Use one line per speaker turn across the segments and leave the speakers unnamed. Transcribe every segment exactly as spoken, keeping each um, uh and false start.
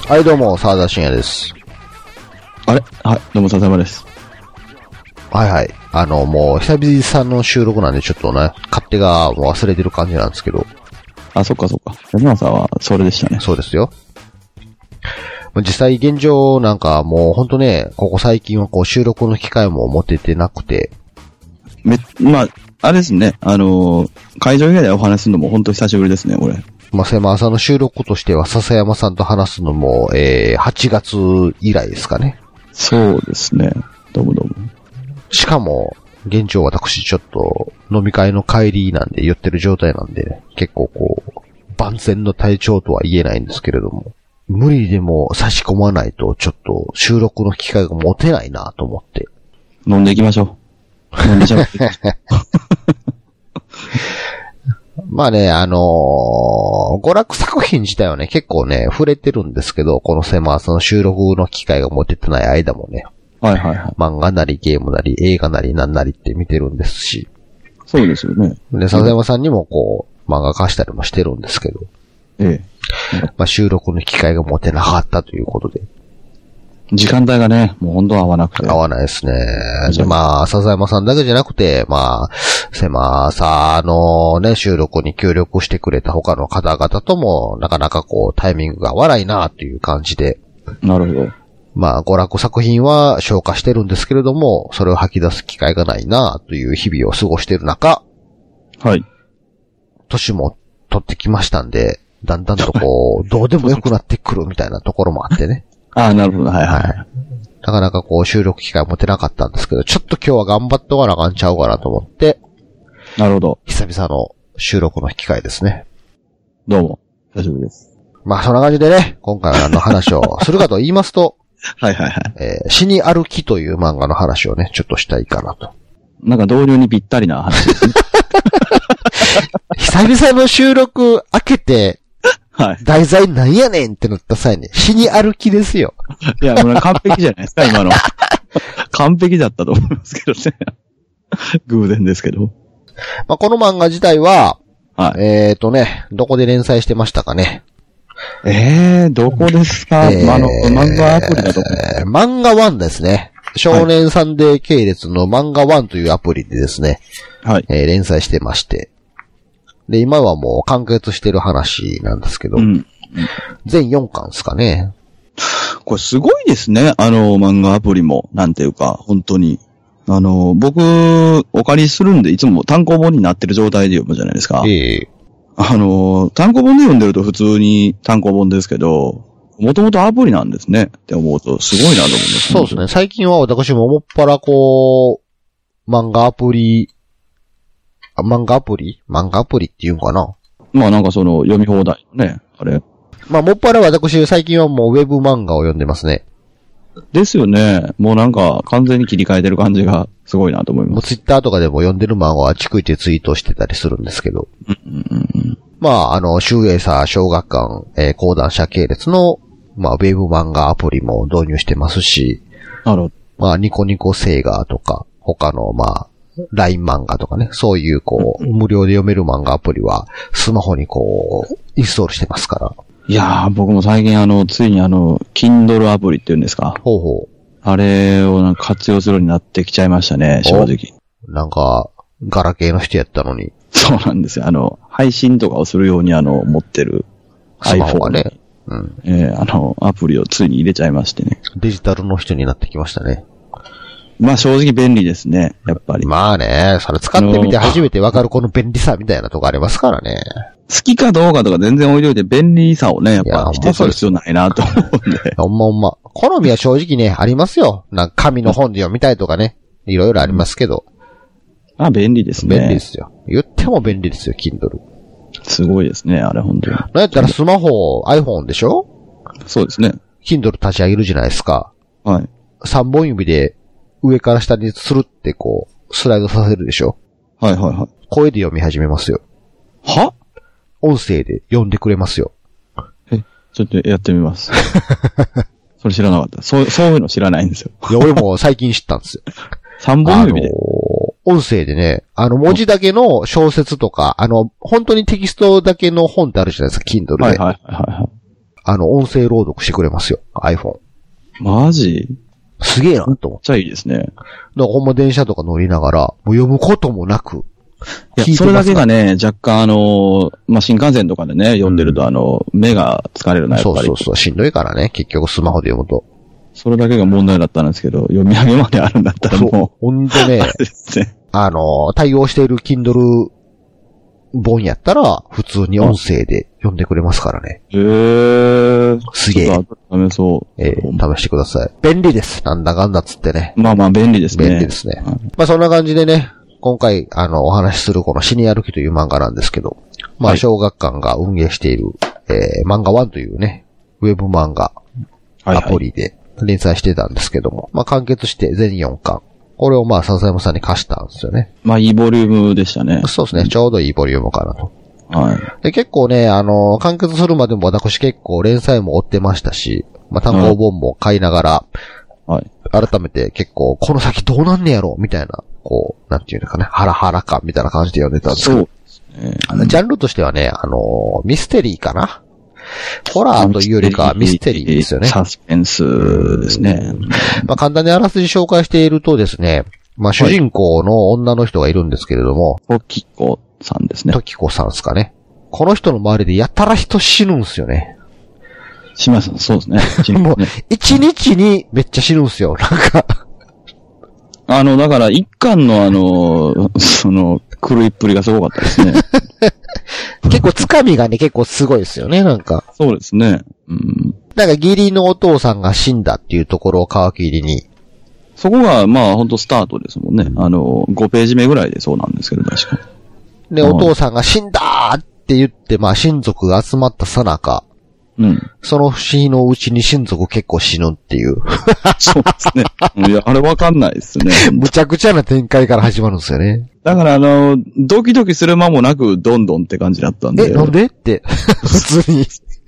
はい、どうも、沢田信也です。
あれはい、どうも、笹山です。
はいはい。あの、もう、久々の収録なんで、ちょっとね、勝手がもう忘れてる感じなんですけど。
あ、そっかそっか。山さんは、それでしたね。
そうですよ。実際、現状なんか、もう、ほんとね、ここ最近はこう、収録の機会も持ててなくて。
め、まあ、あれですね、あのー、会場以外でお話するのもほんと久しぶりですね、俺。
まあ、狭朝の収録としては、笹山さんと話すのも、えー、はちがつ以来ですかね。
そうですね。どうもどうも。
しかも、現状私ちょっと、飲み会の帰りなんで言ってる状態なんで、ね、結構こう、万全の体調とは言えないんですけれども、無理でも差し込まないと、ちょっと収録の機会が持てないなと思って。
飲んでいきましょう。飲んでしゃべっていきましょう。
まあね、あのー、娯楽作品自体はね、結構ね、触れてるんですけど、この狭朝の収録の機会が持ててない間もね。
はいはいはい。
漫画なりゲームなり映画なりなんなりって見てるんですし。
そうですよね。
で、笹山さんにもこう、漫画貸したりもしてるんですけど。
ええ。
まあ収録の機会が持てなかったということで。
時間帯がね、もう本当は合わなくて。
合わないですね。で、まあ、笹山さんだけじゃなくて、まあ、狭朝のね、収録に協力してくれた他の方々とも、なかなかこう、タイミングが合わないなという感じで。
なるほど。
まあ、娯楽作品は消化してるんですけれども、それを吐き出す機会がないなという日々を過ごしている中、
はい。
年も取ってきましたんで、だんだんとこう、どうでもよくなってくるみたいなところもあってね。
ああ、なるほど。はいはい。はい、
なかなかこう収録機会持てなかったんですけど、ちょっと今日は頑張っておかなあかんちゃうかなと思って。
なるほど。
久々の収録の機会ですね。
どうも。大丈夫です。
まあそんな感じでね、今回は何の話をするかと言いますと、
はいはいはい。
えー、死に歩きという漫画の話をね、ちょっとしたいかなと。
なんか同僚にぴったりな話ですね。
久々の収録開けて、はい。題材なんやねんってなった際に、死に歩きですよ。
いや、もう完璧じゃないですか、今の。完璧だったと思いますけどね。偶然ですけど。
まあ、この漫画自体は、
はい。
えーとね、どこで連載してましたかね。
えー、どこですか、えー、あの、漫画アプリだと。
えー、漫画ワンですね。少年サンデー系列の漫画ワンというアプリでですね。はい。えー、連載してまして。で、今はもう完結してる話なんですけど、うん、全よんかんですかね。
これすごいですね、あの漫画アプリも、なんていうか、本当に。あの、僕、お借りするんで、いつも単行本になってる状態で読むじゃないですか。ええ。あの、単行本で読んでると普通に単行本ですけど、もともとアプリなんですねって思うと、すごいなと思います。
そうですね、最近は私ももっぱらこう、漫画アプリ、漫画アプリ漫画アプリって言うんかな。
まあなんかその読み放題ね、あれ。
まあもっぱら私最近はもうウェブ漫画を読んでますね。
ですよね。もうなんか完全に切り替えてる感じがすごいなと思います。もう
ツイッターとかでも読んでる漫画は逐一ツイートしてたりするんですけど。うんうんうん、まああの、集英社小学館、えー、講談社系列の、まあウェブ漫画アプリも導入してますし。
なるほど。
まあニコニコセーガーとか、他のまあ、ライン 漫画とかね、そういうこう、無料で読める漫画アプリは、スマホにこう、インストールしてますから。
いやー、僕も最近あの、ついにあの、Kindle アプリっていうんですか。
ほうほう。
あれをなんか活用するようになってきちゃいましたね、正直。
なんか、ガラケーの人やったのに。
そうなんですよ。あの、配信とかをするようにあの、持ってる iPhone がね。うん。えー、あの、アプリをついに入れちゃいましてね。
デジタルの人になってきましたね。
まあ正直便利ですね、やっぱり。
まあね、それ使ってみて初めてわかるこの便利さみたいなとこありますからね。
好きかどうかとか全然置いといて便利さをね、やっぱ否定する必要ないなと思うんで。
ほんまほんま。好みは正直ね、ありますよ。なんか紙の本で読みたいとかね。いろいろありますけど。
ああ、便利ですね。
便利ですよ。言っても便利ですよ、Kindle。
すごいですね、あれ本当に。
なんやったらスマホ、iPhone でしょ？
そうですね。
Kindle 立ち上げるじゃないですか。
はい。
三本指で、上から下にスルってこう、スライドさせるでしょ？
はいはいはい。
声で読み始めますよ。
は？
音声で読んでくれますよ。
え、ちょっとやってみます。それ知らなかった。そう、そういうの知らないんですよ。
いや、俺も最近知ったんですよ。
三本指で、あのー。
音声でね、あの文字だけの小説とか、あの、本当にテキストだけの本ってあるじゃないですか、Kindle で。
はいはいはいはい。
あの、音声朗読してくれますよ。iPhone。
マジ？
すげえなと思って。
めっちゃいいですね。
だからほんま電車とか乗りながら、もう読むこともなく。
いや、それだけがね、若干あの、まあ、新幹線とかでね、読んでると、うん、あの、目が疲れるな、やっぱり。
そうそうそう、しんどいからね、結局スマホで読むと。
それだけが問題だったんですけど、読み上げまであるんだったらもう。そう、
ほんとね、あの、対応している Kindle 本やったら、普通に音声で読んでくれますからね。
へー。
すげえ。
試そう。
えー、試してください。便利です。なんだかんだっつってね。
まあまあ便利ですね。
便利ですね。はい、まあそんな感じでね、今回、あの、お話しするこの死に歩きという漫画なんですけど、まあ小学館が運営している、えー、漫画ワンというね、ウェブ漫画、アプリで連載してたんですけども、はいはい、まあ完結して全よんかん。これをまあ笹山さんに貸したんですよね。
まあいいボリュームでしたね。
そうですね。ちょうどいいボリュームかなと。
はい。
で、結構ね、あの、完結するまでも私結構連載も追ってましたし、まあ単行本も買いながら、
はい。
改めて結構、この先どうなんねやろみたいな、こう、なんていうのかね、ハラハラ感みたいな感じで読んでたんですけど。そうですね。あの、ジャンルとしてはね、あの、ミステリーかな。ホラーというよりかはミステリーですよね。
サスペンスですね。
まあ簡単にあらすじ紹介しているとですね、まあ主人公の女の人がいるんですけれども。
トキコさんですね。
トキコさんですかね。この人の周りでやたら人死ぬんすよね。
します。そうですね。
もう、一日にめっちゃ死ぬんすよ。なんか。
あの、だから一巻のあの、その、狂いっぷりがすごかったですね。
結構つかみがね、結構すごいですよね、なんか。
そうですね。うん。
なんか義理のお父さんが死んだっていうところを皮切りに。
そこが、まあ本当スタートですもんね。あの、ごページ目ぐらいでそうなんですけど、確か
に。で、お父さんが死んだーって言って、まあ親族が集まったさなか。
うん。
その日のうちに親族結構死ぬっていう。
そうですね。いや、あれわかんないですね。
むちゃくちゃな展開から始まるんですよね。
だからあの、ドキドキする間もなく、どんどんって感じだったんで。
え、なんでって。普通に。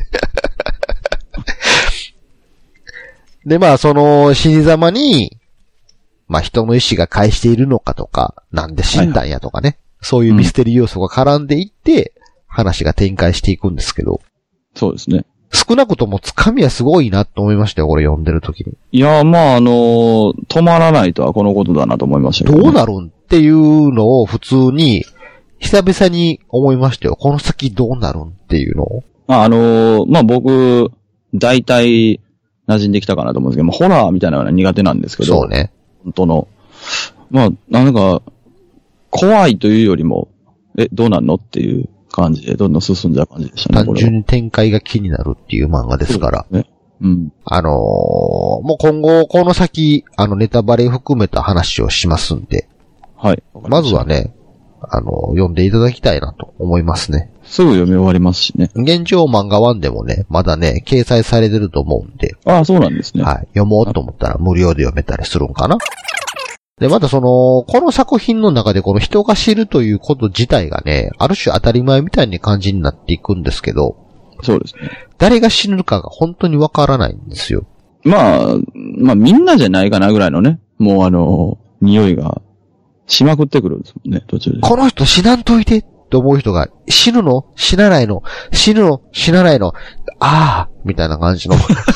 で、まあ、その死に様に、まあ人の意志が介しているのかとか、なんで死んだんやとかね。はい、そういうミステリー要素が絡んでいって、うん、話が展開していくんですけど。
そうですね。
少なくともつかみはすごいなと思いましたよ、これ読んでる時に。
いや、まあ、あのー、止まらないとはこのことだなと思いましたけど、ね。
どうなるんっていうのを普通に、久々に思いましたよ。この先どうなるんっていうのを。
まあ、あのー、まあ僕、大体、馴染んできたかなと思うんですけど、まあ、ホラーみたいなのは苦手なんですけど。
そうね。
本当の。まあ、なんか、怖いというよりも、え、どうなんのっていう感じで、どんどん進んじゃう感じでしたね。
単純に展開が気になるっていう漫画ですから。
ね。うん。
あのー、もう今後、この先、あの、ネタバレ含めた話をしますんで。
はい。
まずはね、あの、読んでいただきたいなと思いますね。
すぐ読み終わりますしね。
現状漫画ワンでもね、まだね、掲載されてると思うんで。
ああ、そうなんですね。
はい。読もうと思ったら無料で読めたりするんかな。で、またその、この作品の中でこの人が死ぬということ自体がね、ある種当たり前みたいな感じになっていくんですけど。
そうですね。
誰が死ぬかが本当にわからないんですよ。
まあ、まあみんなじゃないかなぐらいのね、もうあの、匂いがしまくってくるんですもんね、途中で。
この人死なんといてって思う人が、死ぬの死なないの死ぬの死なないのああみたいな感じの。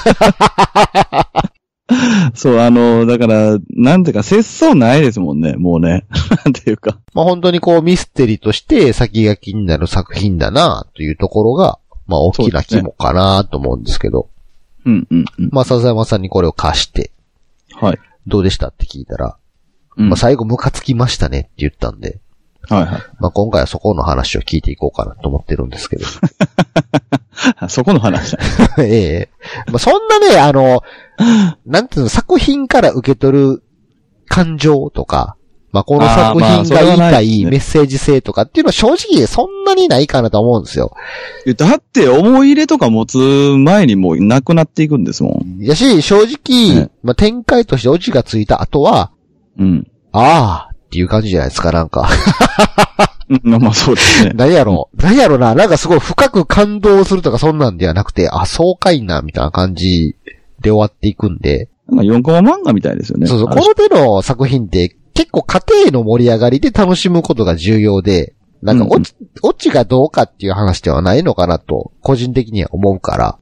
そう、あの、だから、なんていうか、節操ないですもんね、もうね。なんていうか。
まあ本当にこうミステリーとして先が気になる作品だなというところが、まあ大きな肝かなと思うんですけど。
うんうんうん。
まあ笹山さんにこれを貸して。
はい。
どうでしたって聞いたら。うん、まあ最後ムカつきましたねって言ったんで。
はいはい。
まあ今回はそこの話を聞いていこうかなと思ってるんですけど。
そこの話だ。
ええ。まあそんなね、あの、なんていうの、作品から受け取る感情とか、まあこの作品が言いたいメッセージ性とかっていうのは正直そんなにないかなと思うんですよ。
だって思い入れとか持つ前にもうなくなっていくんですもん。
やし、正直、ね、まあ展開としてオチがついた後は、
うん。
ああっていう感じじゃないですか、なんか。
まあまあそうですね。
何やろう何やろななんかすごい深く感動するとかそんなんではなくて、あ、そうかいな、みたいな感じで終わっていくんで。
なんかよんコマ漫画みたいですよね。
そうそう、この手の作品って結構家庭の盛り上がりで楽しむことが重要で、なんかオチ、うんうん、オチがどうかっていう話ではないのかなと、個人的には思うから。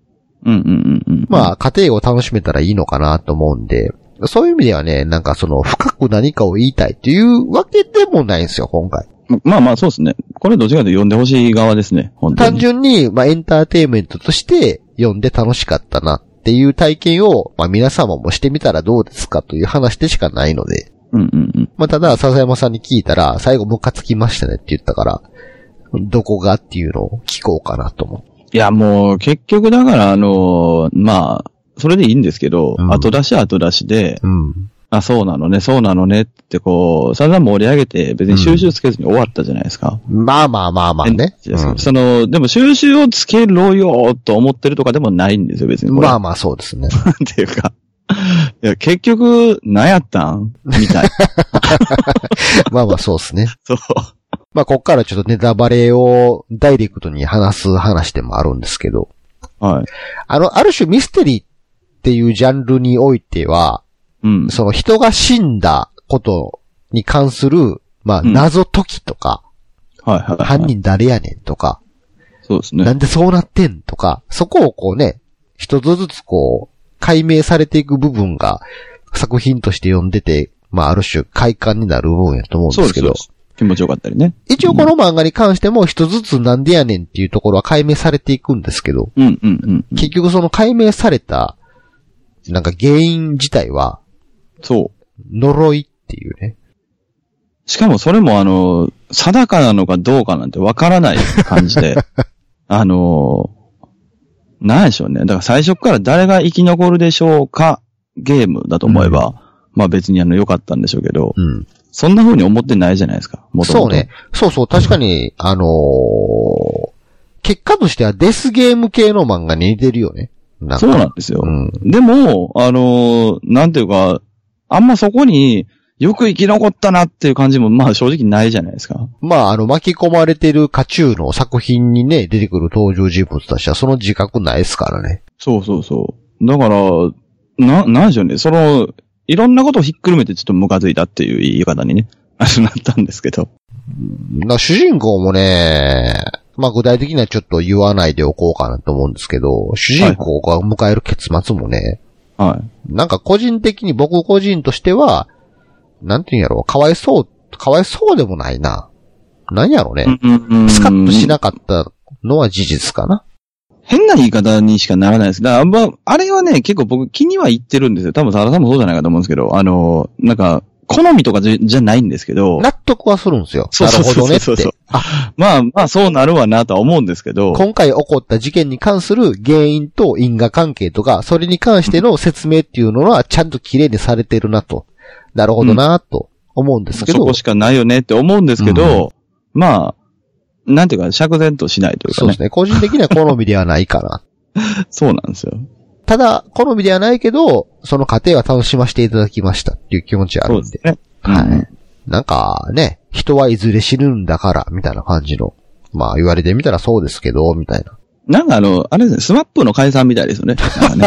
うんうんうんうん。
まあ、家庭を楽しめたらいいのかなと思うんで、そういう意味ではね、なんかその、深く何かを言いたいっていうわけでもないんですよ、今回。
まあまあ、そうですね。これどっちかというと読んでほしい側ですね、本当に。
単純に、まあ、エンターテインメントとして読んで楽しかったなっていう体験を、まあ、皆様もしてみたらどうですかという話でしかないので。
うんうんうん。
まあ、ただ、笹山さんに聞いたら、最後ムカつきましたねって言ったから、どこがっていうのを聞こうかなと思う。
いや、もう、結局だから、あの、まあ、それでいいんですけど、うん、後出し後出しで、うん、あ、そうなのね、そうなのねってこう、散々盛り上げて別に収集つけずに終わったじゃないですか。
うん、まあまあまあまあね。
うん、その、でも収集をつけろよと思ってるとかでもないんですよ、別に。
まあまあそうですね。
っていうか。いや、結局、何やったんみたい。
まあまあそうですね。
そう。
まあこっからちょっとネタバレをダイレクトに話す話でもあるんですけど。
はい。
あの、ある種ミステリーっていうジャンルにおいては、うん、その人が死んだことに関する、まあ、謎解きとか、
うん、はいはい、はい。
犯人誰やねんとか、
そうですね。
なんでそうなってんとか、そこをこうね、一つずつこう、解明されていく部分が作品として読んでて、まあ、ある種快感になる部分やと思うんですけど、そうです。
気持ちよかったりね。
一応この漫画に関しても一つずつなんでやねんっていうところは解明されていくんですけど、
うんうんうん、
結局その解明された、なんか原因自体は、
そう。
呪いっていうね。
しかもそれもあの、定かなのかどうかなんてわからない感じで、あの、なんでしょうね。だから最初から誰が生き残るでしょうかゲームだと思えば、うん、まあ別にあの良かったんでしょうけど、うん、そんな風に思ってないじゃないですか。もともと。
そうね。そうそう。確かに、あのー、結果としてはデスゲーム系の漫画に似てるよね。
なんそうなんですよ。うん、でも、あのー、なんていうか、あんまそこによく生き残ったなっていう感じもまあ正直ないじゃないですか。
まああの巻き込まれてる渦中の作品にね、出てくる登場人物たちはその自覚ないですからね。
そうそうそう。だから、な、なんでしょうね。その、いろんなことをひっくるめてちょっとムカついたっていう言い方にね、あれなったんですけど。
な主人公もね、まあ具体的にはちょっと言わないでおこうかなと思うんですけど、主人公が迎える結末もね、
はい。
なんか個人的に僕個人としては、なんていうんやろう、かわいそう、かわいそうでもないな。なんやろうね。スカッとしなかったのは事実かな。
変な言い方にしかならないです。だから、あれはね、結構僕気には入ってるんですよ。多分沢田さんもそうじゃないかと思うんですけど、あの、なんか、好みとかじゃ、じゃないんですけど。
納得はするんですよ。
そうそうそうそう。
なるほどねって。
あ、まあまあそうなるわなとは思うんですけど。
今回起こった事件に関する原因と因果関係とか、それに関しての説明っていうのはちゃんと綺麗にされてるなと。なるほどなと思うんですけど、
うん。そこしかないよねって思うんですけど、うん、まあ、なんていうか釈然としないというかね。
そうですね。個人的には好みではないかな。
そうなんですよ。
ただ、好みではないけど、その過程は楽しませていただきましたっていう気持ちはあるんで。
そうですね。
はい、うん。なんかね、人はいずれ死ぬんだから、みたいな感じの。まあ言われてみたらそうですけど、みたいな。
なんかあの、あれですね、スマップの解散みたいですよね。なんかね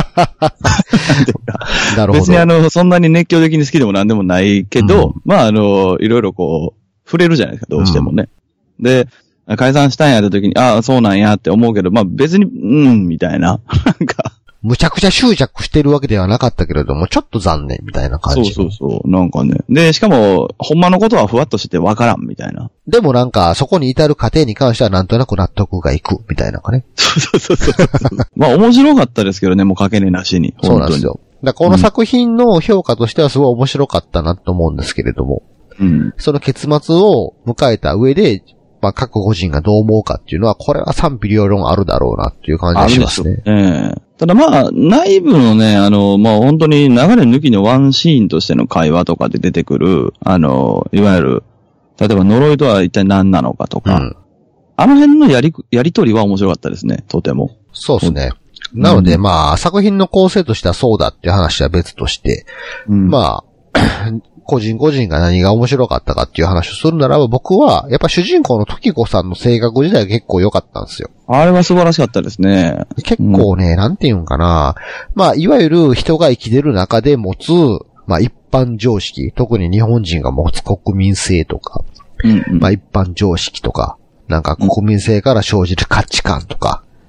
なるほど。
別にあの、そんなに熱狂的に好きでもなんでもないけど、うん、まああの、いろいろこう、触れるじゃないですか、どうしてもね。うん、で、解散したんやった時に、ああ、そうなんやって思うけど、まあ別に、うん、みたいな。なんか。
むちゃくちゃ執着してるわけではなかったけれども、ちょっと残念みたいな感じ。
そうそうそう。なんかね。で、しかも、ほんまのことはふわっとしてわからんみたいな。
でもなんか、そこに至る過程に関してはなんとなく納得がいくみたいなかね。
そうそうそうそう。まあ面白かったですけどね、もうかけねなしに。
そうなんですよ。だこの作品の評価としてはすごい面白かったなと思うんですけれども。
うん。
その結末を迎えた上で、まあ、各個人がどう思うかっていうのは、これは賛否両論あるだろうなっていう感じがしますね。
ええ。ただまあ、内部のね、あの、まあ本当に流れ抜きのワンシーンとしての会話とかで出てくる、あの、いわゆる、例えば呪いとは一体何なのかとか、うん、あの辺のやり、やりとりは面白かったですね、とても。
そうですね。なので、まあ、作品の構成としてはそうだっていう話は別として、うん、まあ、個人個人が何が面白かったかっていう話をするならば、僕は、やっぱ主人公の時子さんの性格自体が結構良かったんですよ。
あれは素晴らしかったですね。
結構ね、うん、なんていうんかな。まあ、いわゆる人が生きてる中で持つ、まあ一般常識、特に日本人が持つ国民性とか、
うんうん、
まあ一般常識とか、なんか国民性から生じる価値観とか、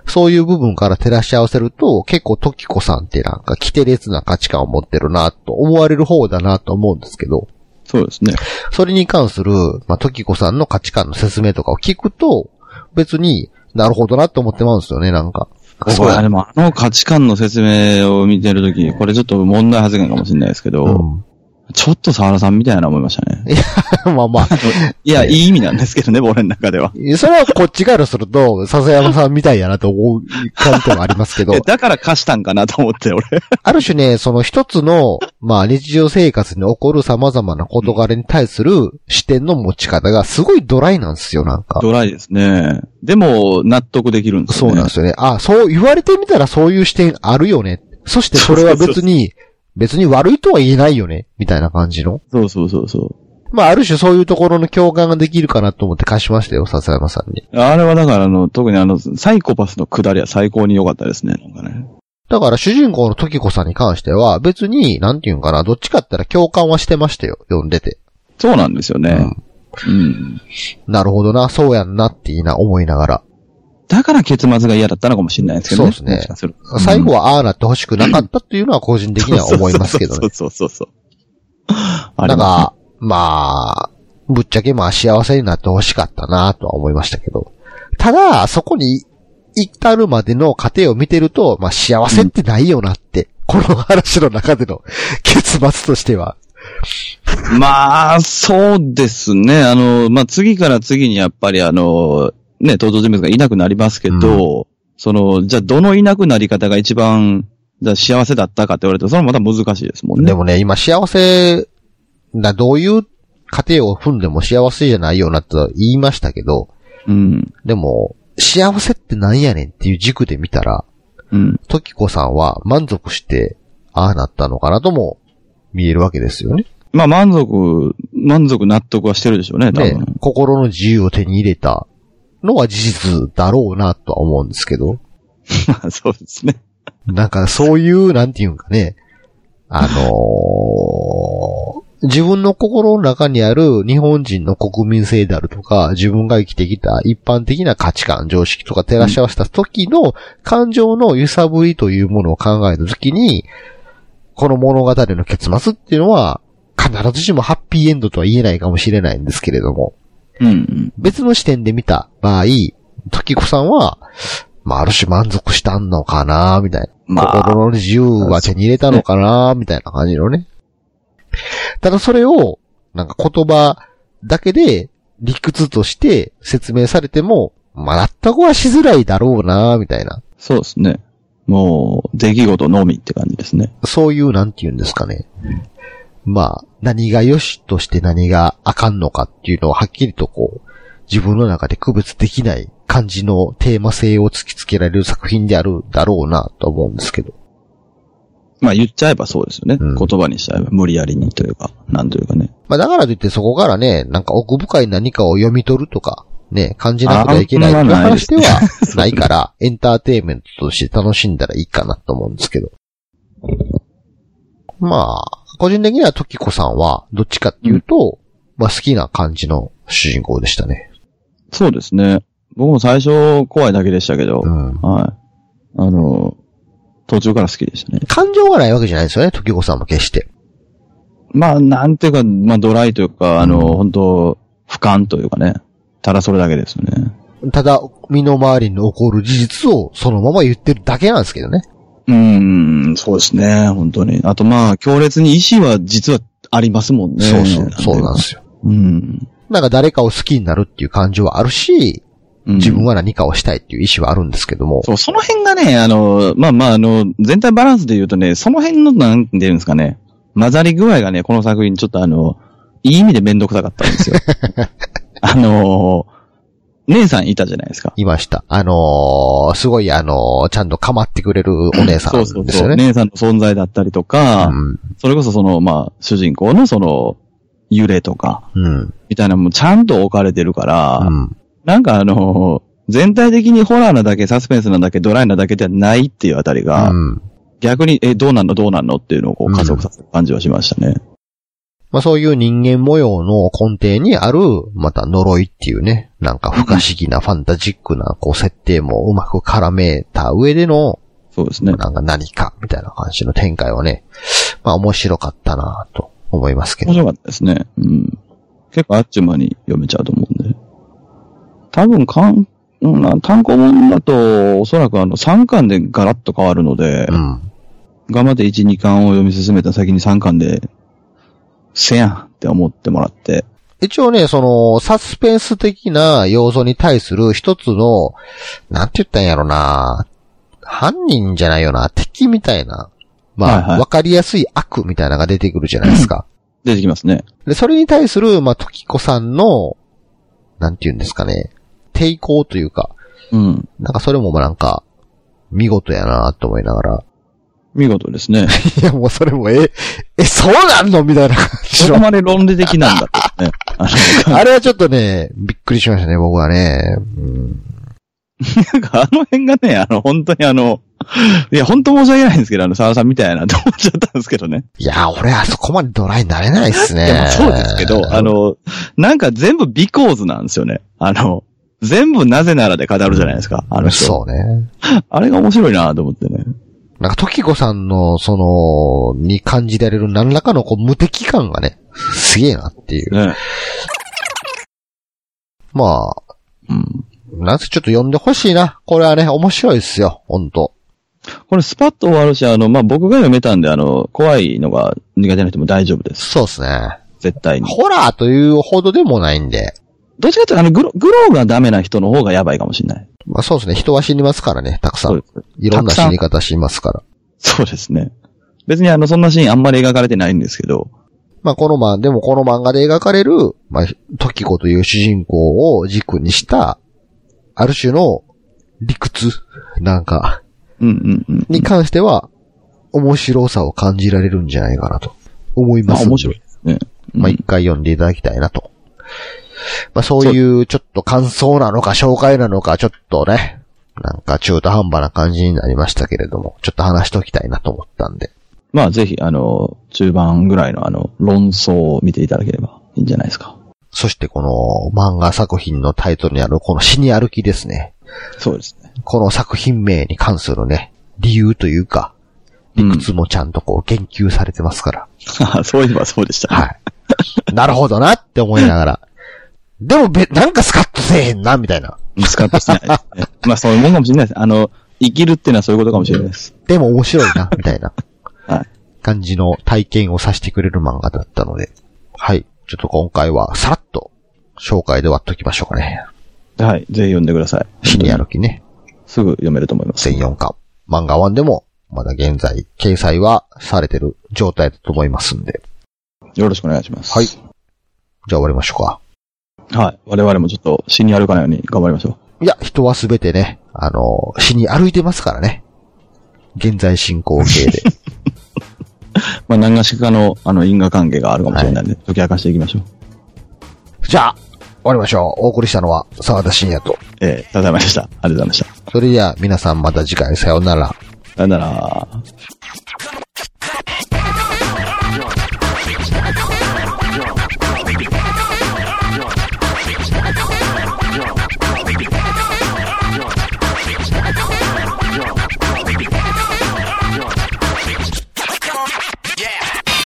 そういう部分から照らし合わせると、結構トキコさんってなんか規定列な価値観を持ってるなと思われる方だなと思うんですけど。
そうですね。
それに関する、まあ、トキコさんの価値観の説明とかを聞くと、別になるほどなと思ってまうんですよね、なんか。
そうや、でもあの価値観の説明を見てるとき、これちょっと問題発言かもしれないですけど、うん、ちょっと沢田さんみたいな思いましたね。
いや、まあまあ。
いや、いい意味なんですけどね、俺の中では。
それはこっちからすると、笹山さんみたいやなと思う感じではありますけど。
だから貸したんかなと思って、俺。
ある種ね、その一つの、まあ日常生活に起こる様々な事柄に対する視点の持ち方がすごいドライなんですよ、なんか。
ドライですね。でも、納得できるんですよね。
そうなんですよね。あ、そう言われてみたらそういう視点あるよね。そしてそれは別に、別に悪いとは言えないよね、みたいな感じの。
そうそうそうそう。
まあ、ある種そういうところの共感ができるかなと思って貸しましたよ、笹山さんに。
あれはだからあの、特にあの、サイコパスの下りは最高に良かったですね、なんかね。
だから主人公の時子さんに関しては、別に、なんていうんかな、どっちかって言ったら共感はしてましたよ、読んでて。
そうなんですよね。うん。うん、
なるほどな、そうやんなっていいな、思いながら。
だから結末が嫌だったのかもしれないですけどね。そうですね。
うん、最後はああなって欲しくなかったっていうのは個人的には思いますけどね。
そうそうそうそう。
あれが、まあ、ぶっちゃけまあ幸せになって欲しかったなとは思いましたけど。ただ、そこに至るまでの過程を見てると、まあ幸せってないよなって、うん、この話の中での結末としては。
まあ、そうですね。あの、まあ次から次にやっぱりあの、ね、登場人物がいなくなりますけど、うん、その、じゃあどのいなくなり方が一番、じゃあ幸せだったかって言われると、それもまた難しいですもんね。
でもね、今幸せ、だどういう過程を踏んでも幸せじゃないよなと言いましたけど、
うん。
でも、幸せってなんやねんっていう軸で見たら、
うん。
時子さんは満足して、ああなったのかなとも見えるわけですよね。
まあ満足、満足納得はしてるでしょうね、多分。
ね、心の自由を手に入れたのは事実だろうなとは思うんですけど。
まあそうですね。
なんかそういう、なんていうんかね、あのー、自分の心の中にある日本人の国民性であるとか、自分が生きてきた一般的な価値観、常識とか照らし合わせた時の感情の揺さぶりというものを考えた時に、この物語の結末っていうのは、必ずしもハッピーエンドとは言えないかもしれないんですけれども、
うんうん、
別の視点で見た場合、時子さんは、まあ、ある種満足したのかなみたいな。まあ、心の自由は手に入れたのかなみたいな感じのね。ただそれを、なんか言葉だけで理屈として説明されても、まあ、納得はしづらいだろうなみたいな。
そうですね。もう、出来事のみって感じですね。
そういう、なんて言うんですかね。まあ、何が良しとして何があかんのかっていうのをはっきりとこう、自分の中で区別できない感じのテーマ性を突きつけられる作品であるだろうなと思うんですけど。
まあ言っちゃえばそうですよね。うん、言葉にしちゃえば無理やりにというか、なんというかね。
まあだからといってそこからね、なんか奥深い何かを読み取るとか、ね、感じなくてはいけないという話ではないから、エンターテインメントとして楽しんだらいいかなと思うんですけど。まあ、個人的には時子さんは、どっちかっていうと、うん、まあ好きな感じの主人公でしたね。
そうですね。僕も最初怖いだけでしたけど、うん、はい。あの、途中から好きでしたね。
感情がないわけじゃないですよね、時子さんも決して。
まあ、なんていうか、まあドライというか、あの、うん、本当俯瞰というかね。ただそれだけですよね。
ただ、身の回りに起こる事実をそのまま言ってるだけなんですけどね。
うーん、そうですね、本当に。あとまあ、強烈に意志は実はありますもんね。
そうそう、そうなんですよ。
うん。
なんか誰かを好きになるっていう感情はあるし、うん、自分は何かをしたいっていう意志はあるんですけども。
そう、その辺がね、あの、まあまあ、あの、全体バランスで言うとね、その辺の、なんて言うんですかね、混ざり具合がね、この作品ちょっとあの、いい意味でめんどくさかったんですよ。あのー、姉さんいたじゃないですか。
いました。あのー、すごいあのー、ちゃんと構ってくれるお姉さんですよね。そうそうそう。
姉さんの存在だったりとか、うん、それこそその、まあ、主人公のその、揺れとか、
うん、
みたいなのもちゃんと置かれてるから、
うん、
なんかあのー、全体的にホラーなだけ、サスペンスなだけ、ドライなだけではないっていうあたりが、うん、逆に、え、どうなんのどうなんのっていうのをこう加速させる感じはしましたね。
まあそういう人間模様の根底にある、また呪いっていうね、なんか不可思議なファンタジックなこう設定もうまく絡めた上での、
そうですね。
なんか何かみたいな感じの展開はね、まあ面白かったなと思いますけど。
面白かったですね。うん。結構あっちゅう間に読めちゃうと思うんで。多分かん、単行本だとおそらくあのさんかんでガラッと変わるので、うん、頑張っていち、にかんを読み進めた先にさんかんで、せやんって思ってもらって。
一応ね、その、サスペンス的な要素に対する一つの、なんて言ったんやろな、犯人じゃないよな、敵みたいな、まあ、わ、はいはい、かりやすい悪みたいなのが出てくるじゃないですか。
出てきますね。
で、それに対する、まあ、時子さんの、なんて言うんですかね、抵抗というか、うん。なんかそれもなんか、見事やなと思いながら。
見事ですね。
いや、もうそれも、え、え、そうなんのみたいな感じ。
そこまで論理的なんだってね。
あれはちょっとね、びっくりしましたね、僕はね。うん、
なんかあの辺がね、あの、本当にあの、いや、本当申し訳ないんですけど、あの、沢さんみたいなと思っちゃったんですけどね。
いや、俺あそこまでドライになれないっすね。
いや、そうですけど、あの、なんか全部ビコーズなんですよね。あの、全部なぜならで語るじゃないですか、あの人。
そうね。
あれが面白いなと思ってね。
なんか、時子さんの、その、に感じられる何らかのこう無敵感がね、すげえなっていう。ね、まあ、うん。なんせちょっと読んでほしいな。これはね、面白いですよ、ほんと。
これスパッと終わるし、あの、まあ、僕が読めたんで、あの、怖いのが苦手な人も大丈夫です。
そうですね。
絶対に。
ホラーというほどでもないんで。
どっちかというと、あの、グロ、グローがダメな人の方がやばいかもしれない。
まあそうですね。人は死にますからね、たくさん。いろんな死に方しますから。
そうですね。別にあの、そんなシーンあんまり描かれてないんですけど。
まあこのま、でもこの漫画で描かれる、まあ、時子という主人公を軸にした、ある種の理屈なんか、
うんうんうん、
に関しては、面白さを感じられるんじゃないかなと思います。
あ、面白いですね。
うん、まあ一回読んでいただきたいなと。まあそういうちょっと感想なのか紹介なのかちょっとね、なんか中途半端な感じになりましたけれども、ちょっと話しときたいなと思ったんで。
まあぜひあの、中盤ぐらいのあの、論争を見ていただければいいんじゃないですか。
そしてこの漫画作品のタイトルにあるこの死に歩きですね。
そうですね。
この作品名に関するね、理由というか、理屈もちゃんとこう言及されてますから。
うん、そういえばそうでした、
ね。はい。なるほどなって思いながら。でもべ、なんかスカッとせえへんな、みたいな。
スカッとしないですね。まあそういうもんかもしれないです。あの、生きるっていうのはそういうことかもしれないです。
でも面白いな、みたいな。
はい。
感じの体験をさせてくれる漫画だったので。はい。ちょっと今回はさらっと紹介で終わっときましょうかね。
はい。ぜひ読んでください。
死に歩きね。
すぐ読めると思います。
全よんかん。漫画ワンでもまだ現在掲載はされてる状態だと思いますんで。
よろしくお願いします。
はい。じゃあ終わりましょうか。
はい。我々もちょっと死に歩かないように頑張りましょ
う。いや、人はすべてね、あの、死に歩いてますからね。現在進行形で。
まあ、何がしかの、あの、因果関係があるかもしれないので、はい、解き明かしていきましょう。
じゃあ、終わりましょう。お送りしたのは、沢田信也と。
ええー、ただいまでした。ありがとうございました。
それでは、皆さんまた次回さようなら。
さようなら。